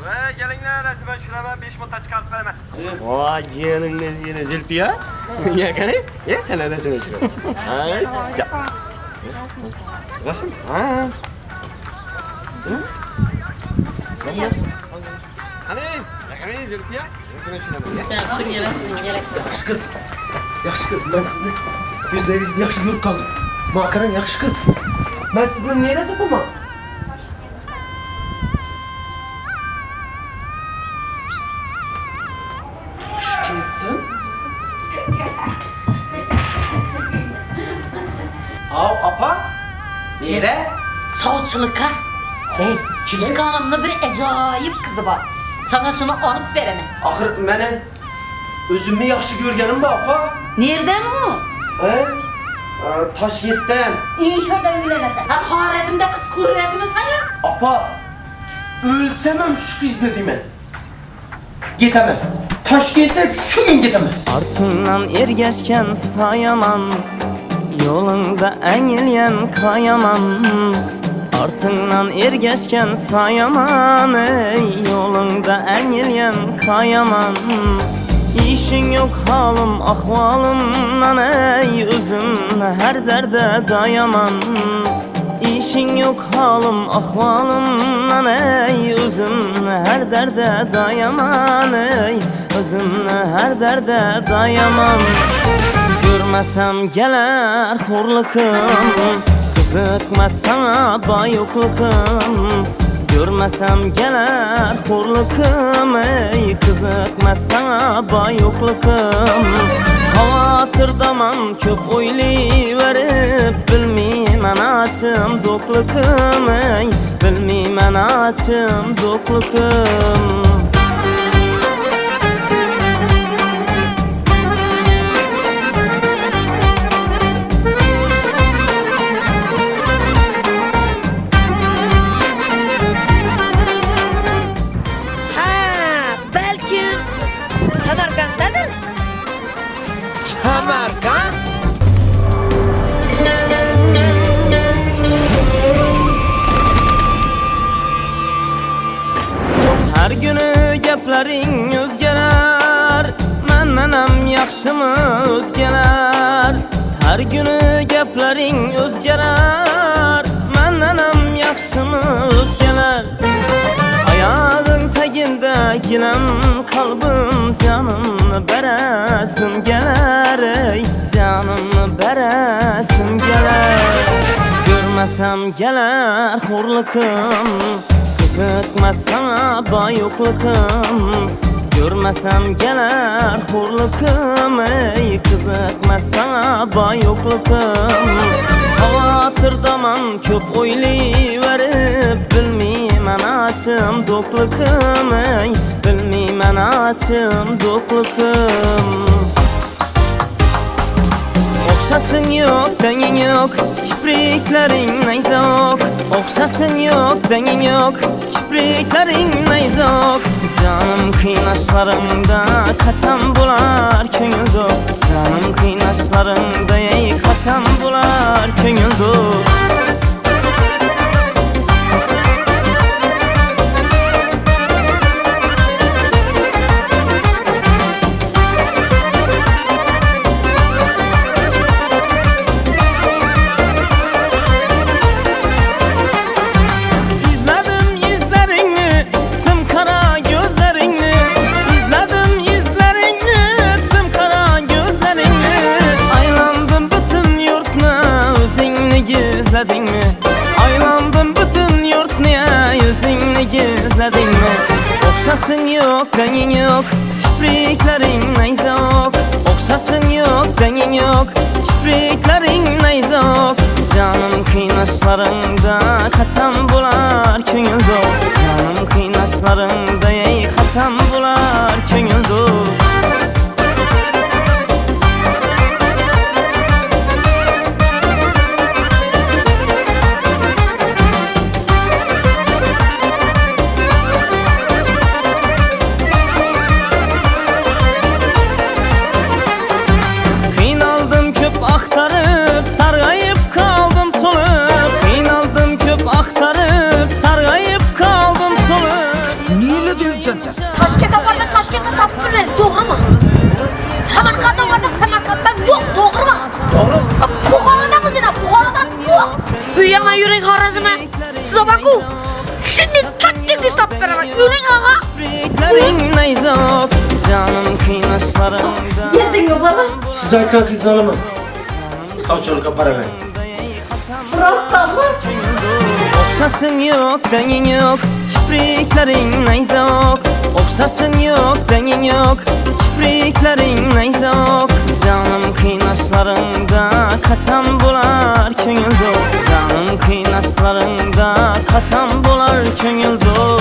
Gelinler ben şuna 5 montaj çıkartıp veremem. Vay canım ne Zülfü ya? Ya kan? Ya sen resim çıkar. Ha? Ya. Resim? Ha. Hani Zülfü ya? Sen şu yarasını gerek. Yaxşı qız, mən sizni gözlərinizdə yaxşı görüb qaldım. Makaran yaxşı qız. Mən sizinlə nə elədim ama? Taşkentdən? Av, apa? Nerə? Savcılıka. Hey, Kime? çıkanımda bir acayip kızı var. Sana şunu alıp veremem. Axır mənə özümü yaxşı görgənim mi, apa? Nereden o? He? Taşkentdən. İnşallah öylenesen. Ha Harizm'de kız kuvveti mi sana? Apa, ölsəməm şu qız dediyimə. Getemem. Taşkent'e şu gün getemem. Артыңнан ергешкен саяман, yolunda әңелген каяман. Артыңнан ергешкен саяман, yolunda әңелген каяман. İşin yok halim ahvalımdan, özümle her derde dayaman. İşin yok halim ahvalımdan, özümle her derde dayaman. Özümle her derde dayaman. Görmesem gelir horlukum, kızıkmaz sana bayoklukum. Görmesem gelir horlukum, kızıkmaz sana bayoklukum. Havatırdaman köp oylayıverip, bilmeymen açım doklukum, bilmeymen açım doklukum. Belki Samarkand'dadır. Samarkand? Her günü geplerin özgeler, mennenem yakşımı özgeler. Her günü geplerin özgeler, mennenem yakşımı özgeler. Ayağın teginde gilem kalbim, canımı beresim geler, ey canımı beresim geler. Görmesem geler horlukum, kızıkmaz sana bayoklukum. Görmesem gelir horlukum, ey kızıkmaz sana bayoklukum. Havatırdaman köp oylayıverip, bilmeymen açım doklukum, ey bilmeymen açım doklukum. Okşasın yok, dengin yok, kipriklerin neyzok. Okşasın yok, dengin yok, kipriklerin neyzok. Canım kıynaşlarımda kaçan bular köngüldü. Canım kıynaşlarımda ey kaçan bular köngüldü. Aylandım bütün yurt niye yüzünü gizledin mi? Okşasın yok, dengin yok, kipriklerin neyzok. Okşasın yok, dengin yok, kipriklerin neyzok. Canım kıynaşlarımda kaçan bular köngüldü. Canım kıynaşlarımda ey kaçan bular köngüldü. bilmiyorsun sen? Toshkentda borda Toshkentda topib kelmaydi, to'g'rimi? Samarqandda borda Samarqanddan yo'q, to'g'rimi? To'g'ri. Buxoroda o'zida Buxorodan yo'q. Bu yana yuring Xorazmga. Siz baku. Shunday chutdingiz topib beraman. Yuring og'a. Kipriklerin neyzok, canım kıynaşlarımda. Yedin mi baba? Siz aytgan qizni olaman. Savcılıkka para ver. Rostdan mı? Okşasın yok, dengin yok, kipriklerin neyzok. Okşasın yok, dengin yok, kipriklerin neyzok. Canım kıynaşlarımda kaçan bular köngüldür. Canım kıynaşlarımda kaçan bular köngüldür.